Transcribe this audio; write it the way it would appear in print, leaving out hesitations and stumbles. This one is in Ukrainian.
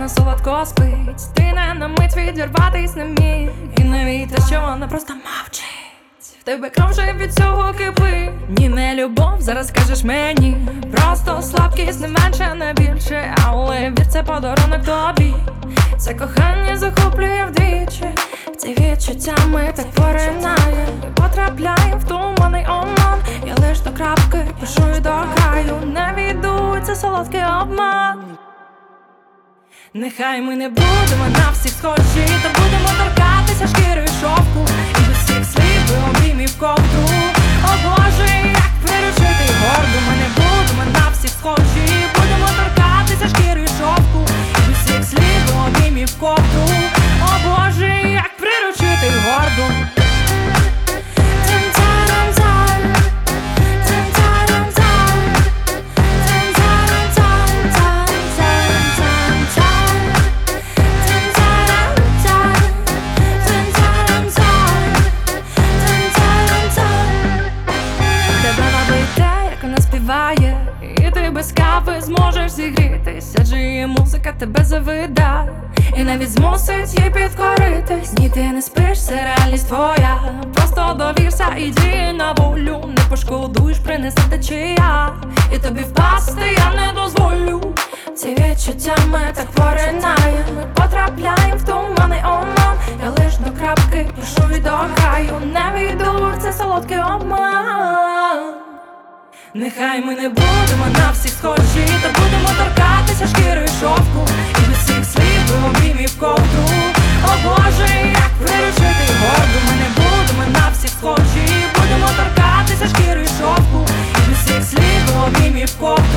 вона солодко спить. Ти не на мить відірватись не міг. І навіть те, що вона просто мовчить. В тебе кров вже від цього кипить. Ні, не любов, зараз скажеш мені. Просто слабкість, не менше, не більше. Але вір, це подарунок тобі. Це кохання захоплює вдвічі. В ці відчуття ми так поринає. І потрапляє в туманий оман. Я лиш до крапки пишу і до краю. Не віду, це солодкий обман. Нехай ми не будемо на всіх схожі, та будемо торкатися шкіри і шовку. І без всіх слів і обіймів ковдру. О Боже, як приручити горду. Ми не будемо на всіх схожі, будемо торкатися шкіри і шовку. І без всіх слів і обіймів ковдру. О Боже, як приручити горду. І ти без кави зможеш зігрітись, адже її музика тебе завидає і навіть змусить їй підкоритись. Ні, ти не спиш, це реальність твоя. Просто довірся і дій на волю. Не пошкодуєш, принесе течія, і тобі впасти я не дозволю. Ці відчуття ми так поринає. Ми потрапляємо в туманий оман. Я лиш до крапки пишу і до краю. Не війду в це солодкий обман. Нехай ми не будемо на всіх схожі, та будемо торкатися шкіри і шовку. І без всіх слів і обіймів ковдру. О Боже, як приручити горду. Ми не будемо на всіх схожі, будемо торкатися шкіри і шовку. І без всіх слів і обіймів ковдру.